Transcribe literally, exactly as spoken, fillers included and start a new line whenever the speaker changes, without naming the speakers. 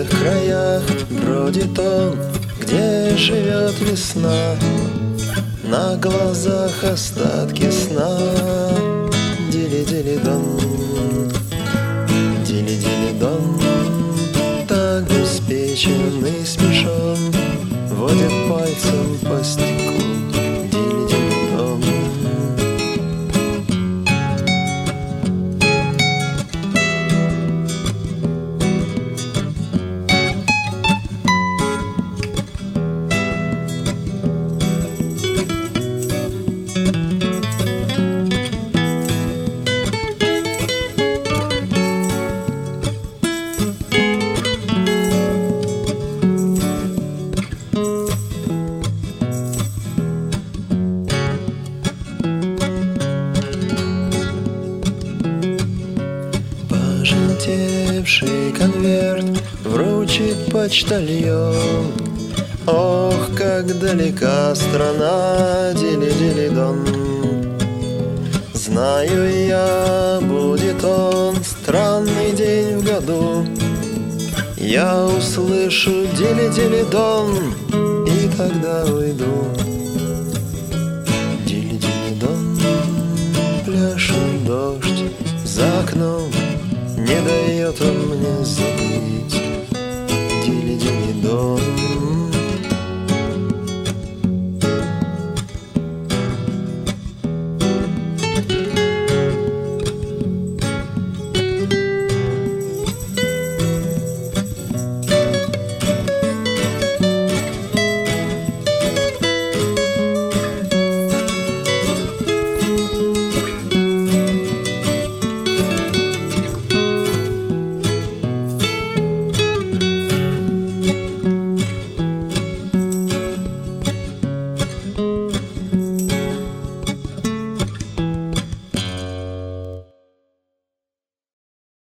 тех краях бродит он, где живет весна. На глазах остатки сна. Дили-дили-дон, дили-дили-дон. Так беспечен и смешон, водит пальцем по стеклу. Дили-дили-дон. Пожелтевший конверт вручит почтальон. Ох, как далека страна, дили-дили-дон. Знаю я, будет он странный день в году. Я услышу дили-дили-дон, и тогда уйду. Дили-дили-дон, пляшет дождь за окном, не дает он мне забыть.